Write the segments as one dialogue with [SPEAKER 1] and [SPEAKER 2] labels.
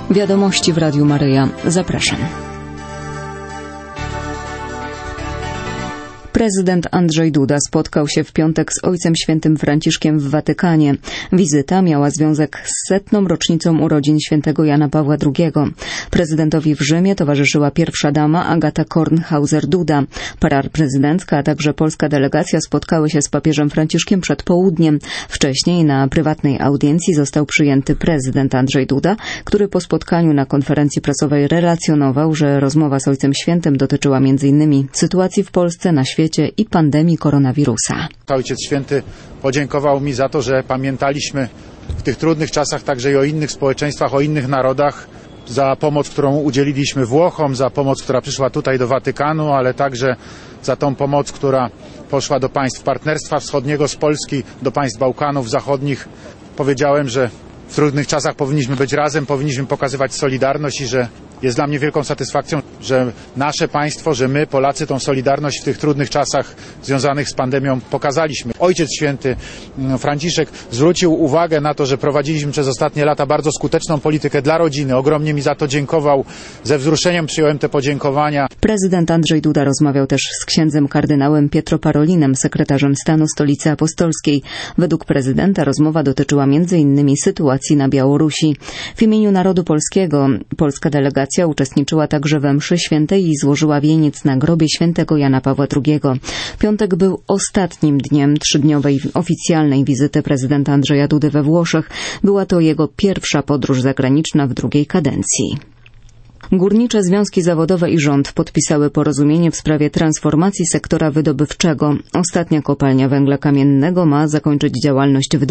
[SPEAKER 1] Wiadomości w Radiu Maryja. Zapraszam. Prezydent Andrzej Duda spotkał się w piątek z Ojcem Świętym Franciszkiem w Watykanie. Wizyta miała związek z 100. rocznicą urodzin świętego Jana Pawła II. Prezydentowi w Rzymie towarzyszyła pierwsza dama Agata Kornhauser-Duda. Para prezydencka, a także polska delegacja spotkały się z papieżem Franciszkiem przed południem. Wcześniej na prywatnej audiencji został przyjęty prezydent Andrzej Duda, który po spotkaniu na konferencji prasowej relacjonował, że rozmowa z Ojcem Świętym dotyczyła m.in. sytuacji w Polsce, na świecie i pandemii koronawirusa.
[SPEAKER 2] Ojciec Święty podziękował mi za to, że pamiętaliśmy w tych trudnych czasach także i o innych społeczeństwach, o innych narodach, za pomoc, którą udzieliliśmy Włochom, za pomoc, która przyszła tutaj do Watykanu, ale także za tą pomoc, która poszła do państw Partnerstwa Wschodniego z Polski, do państw Bałkanów Zachodnich. Powiedziałem, że w trudnych czasach powinniśmy być razem, powinniśmy pokazywać solidarność i że jest dla mnie wielką satysfakcją, że nasze państwo, że my, Polacy, tą solidarność w tych trudnych czasach związanych z pandemią pokazaliśmy. Ojciec Święty Franciszek zwrócił uwagę na to, że prowadziliśmy przez ostatnie lata bardzo skuteczną politykę dla rodziny. Ogromnie mi za to dziękował. Ze wzruszeniem przyjąłem te podziękowania.
[SPEAKER 1] Prezydent Andrzej Duda rozmawiał też z księdzem kardynałem Pietro Parolinem, sekretarzem stanu Stolicy Apostolskiej. Według prezydenta rozmowa dotyczyła m.in. sytuacji na Białorusi. W imieniu narodu polskiego polska delegacja uczestniczyła także we mszy świętej i złożyła wieniec na grobie świętego Jana Pawła II. Piątek był ostatnim dniem trzydniowej oficjalnej wizyty prezydenta Andrzeja Dudy we Włoszech. Była to jego pierwsza podróż zagraniczna w drugiej kadencji. Górnicze związki zawodowe i rząd podpisały porozumienie w sprawie transformacji sektora wydobywczego. Ostatnia kopalnia węgla kamiennego ma zakończyć działalność w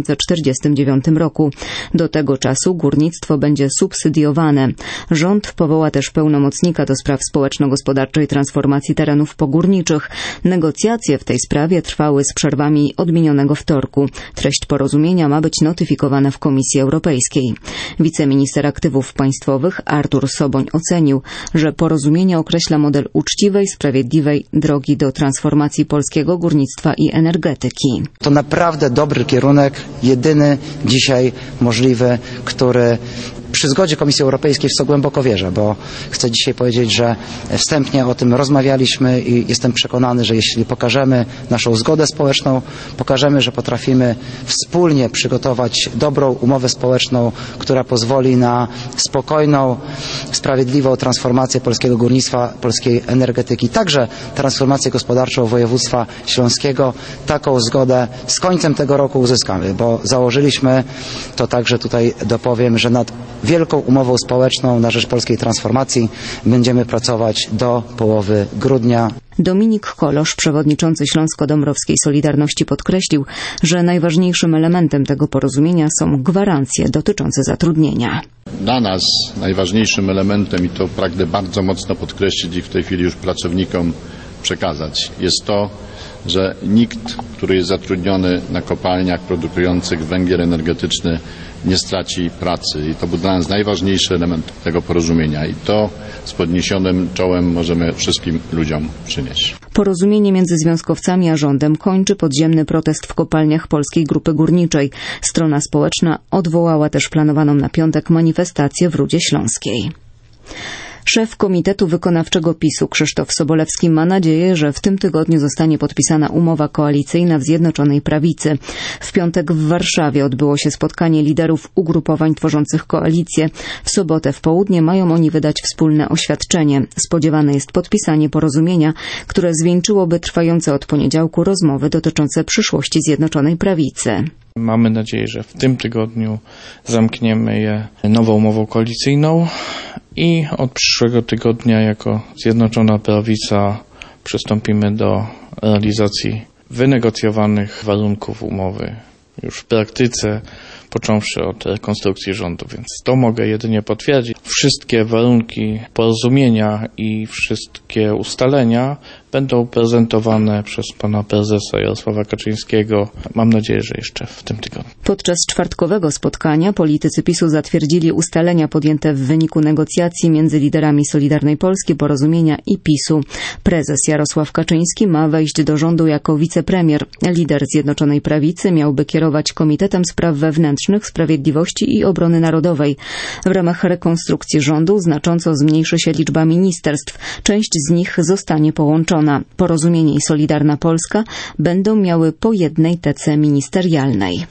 [SPEAKER 1] 2049 roku. Do tego czasu górnictwo będzie subsydiowane. Rząd powoła też pełnomocnika do spraw społeczno-gospodarczej transformacji terenów pogórniczych. Negocjacje w tej sprawie trwały z przerwami od minionego wtorku. Treść porozumienia ma być notyfikowana w Komisji Europejskiej. Wiceminister aktywów państwowych Artur Soboń ocenił, że porozumienie określa model uczciwej, sprawiedliwej drogi do transformacji polskiego górnictwa i energetyki.
[SPEAKER 3] To naprawdę dobry kierunek, jedyny dzisiaj możliwy, który przy zgodzie Komisji Europejskiej, w co głęboko wierzę, bo chcę dzisiaj powiedzieć, że wstępnie o tym rozmawialiśmy i jestem przekonany, że jeśli pokażemy naszą zgodę społeczną, pokażemy, że potrafimy wspólnie przygotować dobrą umowę społeczną, która pozwoli na spokojną, sprawiedliwą transformację polskiego górnictwa, polskiej energetyki, także transformację gospodarczą województwa śląskiego, taką zgodę z końcem tego roku uzyskamy, bo założyliśmy, to także tutaj dopowiem, że nad wielką umową społeczną na rzecz polskiej transformacji będziemy pracować do połowy grudnia.
[SPEAKER 1] Dominik Kolosz, przewodniczący Śląsko-Dąbrowskiej Solidarności, podkreślił, że najważniejszym elementem tego porozumienia są gwarancje dotyczące zatrudnienia.
[SPEAKER 4] Dla nas najważniejszym elementem, i to pragnę bardzo mocno podkreślić i w tej chwili już pracownikom przekazać, jest to, że nikt, który jest zatrudniony na kopalniach produkujących węgiel energetyczny, nie straci pracy. I to był dla nas najważniejszy element tego porozumienia. I to z podniesionym czołem możemy wszystkim ludziom przynieść.
[SPEAKER 1] Porozumienie między związkowcami a rządem kończy podziemny protest w kopalniach Polskiej Grupy Górniczej. Strona społeczna odwołała też planowaną na piątek manifestację w Rudzie Śląskiej. Szef Komitetu Wykonawczego PiS-u Krzysztof Sobolewski ma nadzieję, że w tym tygodniu zostanie podpisana umowa koalicyjna w Zjednoczonej Prawicy. W piątek w Warszawie odbyło się spotkanie liderów ugrupowań tworzących koalicję. W sobotę w południe mają oni wydać wspólne oświadczenie. Spodziewane jest podpisanie porozumienia, które zwieńczyłoby trwające od poniedziałku rozmowy dotyczące przyszłości Zjednoczonej Prawicy.
[SPEAKER 5] Mamy nadzieję, że w tym tygodniu zamkniemy je nową umową koalicyjną i od przyszłego tygodnia jako Zjednoczona Prawica przystąpimy do realizacji wynegocjowanych warunków umowy już w praktyce, począwszy od rekonstrukcji rządu, więc to mogę jedynie potwierdzić. Wszystkie warunki porozumienia i wszystkie ustalenia będą prezentowane przez pana prezesa Jarosława Kaczyńskiego. Mam nadzieję, że jeszcze w tym tygodniu.
[SPEAKER 1] Podczas czwartkowego spotkania politycy PiS-u zatwierdzili ustalenia podjęte w wyniku negocjacji między liderami Solidarnej Polski, Porozumienia i PiS-u. Prezes Jarosław Kaczyński ma wejść do rządu jako wicepremier. Lider Zjednoczonej Prawicy miałby kierować Komitetem Spraw Wewnętrznych, Sprawiedliwości i Obrony Narodowej. W ramach rekonstrukcji rządu znacząco zmniejszy się liczba ministerstw. Część z nich zostanie połączona. Porozumienie i Solidarna Polska będą miały po jednej tece ministerialnej.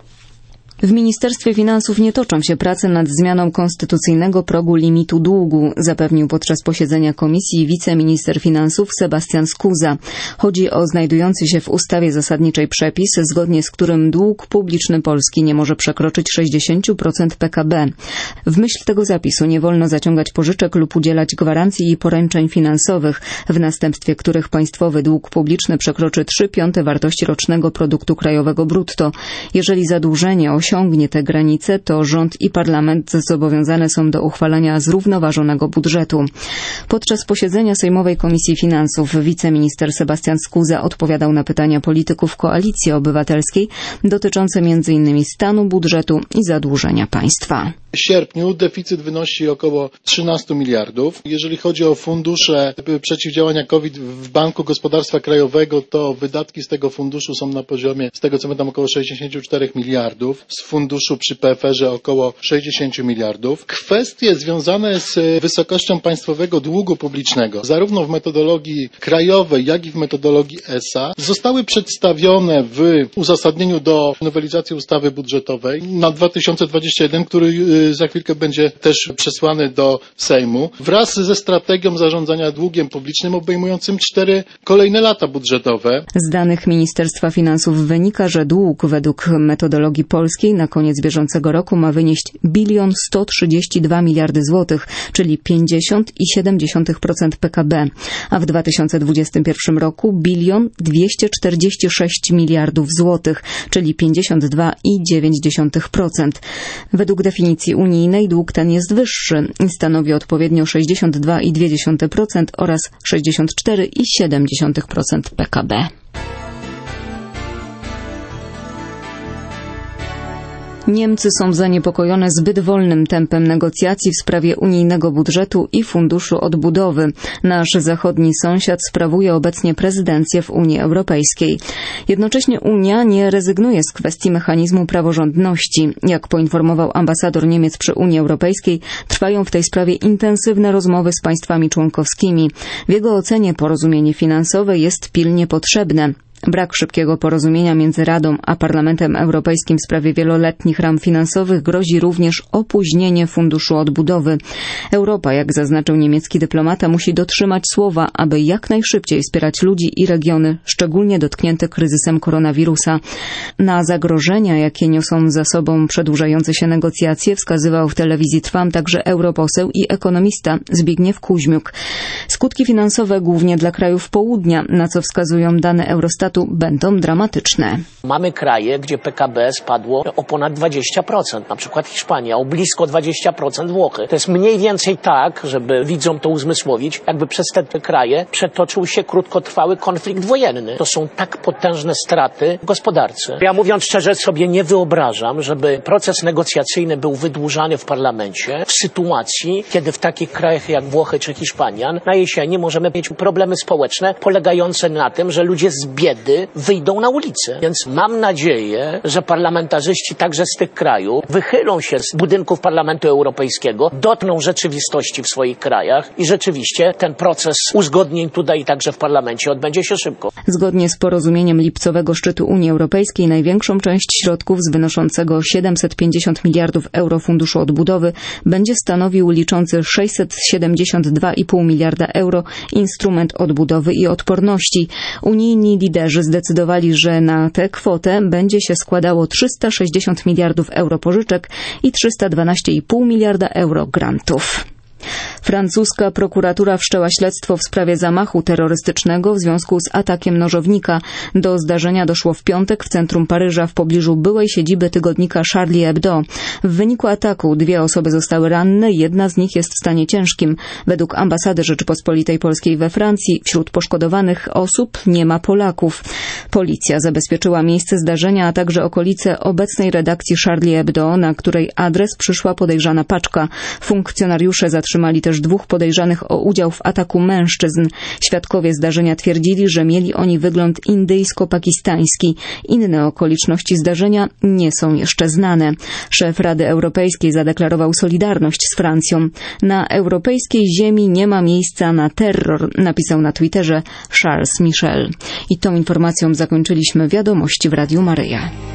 [SPEAKER 1] W Ministerstwie Finansów nie toczą się prace nad zmianą konstytucyjnego progu limitu długu, zapewnił podczas posiedzenia komisji wiceminister finansów Sebastian Skuza. Chodzi o znajdujący się w ustawie zasadniczej przepis, zgodnie z którym dług publiczny Polski nie może przekroczyć 60% PKB. W myśl tego zapisu nie wolno zaciągać pożyczek lub udzielać gwarancji i poręczeń finansowych, w następstwie których państwowy dług publiczny przekroczy 3/5 wartości rocznego produktu krajowego brutto. Jeżeli zadłużenie osiągnie te granice, to rząd i parlament zobowiązane są do uchwalania zrównoważonego budżetu. Podczas posiedzenia Sejmowej Komisji Finansów wiceminister Sebastian Skuza odpowiadał na pytania polityków Koalicji Obywatelskiej dotyczące m.in. stanu budżetu i zadłużenia państwa.
[SPEAKER 6] W sierpniu deficyt wynosi około 13 miliardów. Jeżeli chodzi o fundusze przeciwdziałania COVID w Banku Gospodarstwa Krajowego, to wydatki z tego funduszu są na poziomie, z tego co pamiętam, około 64 miliardów. Z funduszu przy PFR-ze około 60 miliardów. Kwestie związane z wysokością państwowego długu publicznego, zarówno w metodologii krajowej, jak i w metodologii ESA, zostały przedstawione w uzasadnieniu do nowelizacji ustawy budżetowej na 2021, który za chwilkę będzie też przesłany do Sejmu, wraz ze strategią zarządzania długiem publicznym obejmującym 4 kolejne lata budżetowe.
[SPEAKER 1] Z danych Ministerstwa Finansów wynika, że dług według metodologii polskiej na koniec bieżącego roku ma wynieść 1 132 miliardy złotych, czyli 50,7% PKB, a w 2021 roku 1 246 miliardów złotych, czyli 52,9%. Według definicji unijnej dług ten jest wyższy i stanowi odpowiednio 62,2% oraz 64,7% PKB. Niemcy są zaniepokojone zbyt wolnym tempem negocjacji w sprawie unijnego budżetu i Funduszu Odbudowy. Nasz zachodni sąsiad sprawuje obecnie prezydencję w Unii Europejskiej. Jednocześnie Unia nie rezygnuje z kwestii mechanizmu praworządności. Jak poinformował ambasador Niemiec przy Unii Europejskiej, trwają w tej sprawie intensywne rozmowy z państwami członkowskimi. W jego ocenie porozumienie finansowe jest pilnie potrzebne. Brak szybkiego porozumienia między Radą a Parlamentem Europejskim w sprawie wieloletnich ram finansowych grozi również opóźnienie Funduszu Odbudowy. Europa, jak zaznaczył niemiecki dyplomata, musi dotrzymać słowa, aby jak najszybciej wspierać ludzi i regiony, szczególnie dotknięte kryzysem koronawirusa. Na zagrożenia, jakie niosą za sobą przedłużające się negocjacje, wskazywał w telewizji Trwam także europoseł i ekonomista Zbigniew Kuźmiuk. Skutki finansowe głównie dla krajów południa, na co wskazują dane Eurostatu, będą dramatyczne.
[SPEAKER 7] Mamy kraje, gdzie PKB spadło o ponad 20%, na przykład Hiszpania, o blisko 20% Włochy. To jest mniej więcej tak, żeby widzom to uzmysłowić, jakby przez te kraje przetoczył się krótkotrwały konflikt wojenny. To są tak potężne straty w gospodarce. Ja mówiąc szczerze sobie nie wyobrażam, żeby proces negocjacyjny był wydłużany w parlamencie w sytuacji, kiedy w takich krajach jak Włochy czy Hiszpania na jesieni możemy mieć problemy społeczne polegające na tym, że ludzie z biedy wyjdą na ulicę. Więc mam nadzieję, że parlamentarzyści także z tych krajów wychylą się z budynków Parlamentu Europejskiego, dotkną rzeczywistości w swoich krajach i rzeczywiście ten proces uzgodnień tutaj także w parlamencie odbędzie się szybko.
[SPEAKER 1] Zgodnie z porozumieniem lipcowego szczytu Unii Europejskiej największą część środków z wynoszącego 750 miliardów euro Funduszu Odbudowy będzie stanowił liczący 672,5 miliarda euro instrument odbudowy i odporności. Unijni liderzy zdecydowali, że na tę kwotę będzie się składało 360 miliardów euro pożyczek i 312,5 miliarda euro grantów. Francuska prokuratura wszczęła śledztwo w sprawie zamachu terrorystycznego w związku z atakiem nożownika. Do zdarzenia doszło w piątek w centrum Paryża w pobliżu byłej siedziby tygodnika Charlie Hebdo. W wyniku ataku 2 osoby zostały ranne, jedna z nich jest w stanie ciężkim. Według ambasady Rzeczypospolitej Polskiej we Francji wśród poszkodowanych osób nie ma Polaków. Policja zabezpieczyła miejsce zdarzenia, a także okolice obecnej redakcji Charlie Hebdo, na której adres przyszła podejrzana paczka. Funkcjonariusze zatrzymali też 2 podejrzanych o udział w ataku mężczyzn. Świadkowie zdarzenia twierdzili, że mieli oni wygląd indyjsko-pakistański. Inne okoliczności zdarzenia nie są jeszcze znane. Szef Rady Europejskiej zadeklarował solidarność z Francją. Na europejskiej ziemi nie ma miejsca na terror, napisał na Twitterze Charles Michel. I tą informacją zakończyliśmy wiadomości w Radiu Maryja.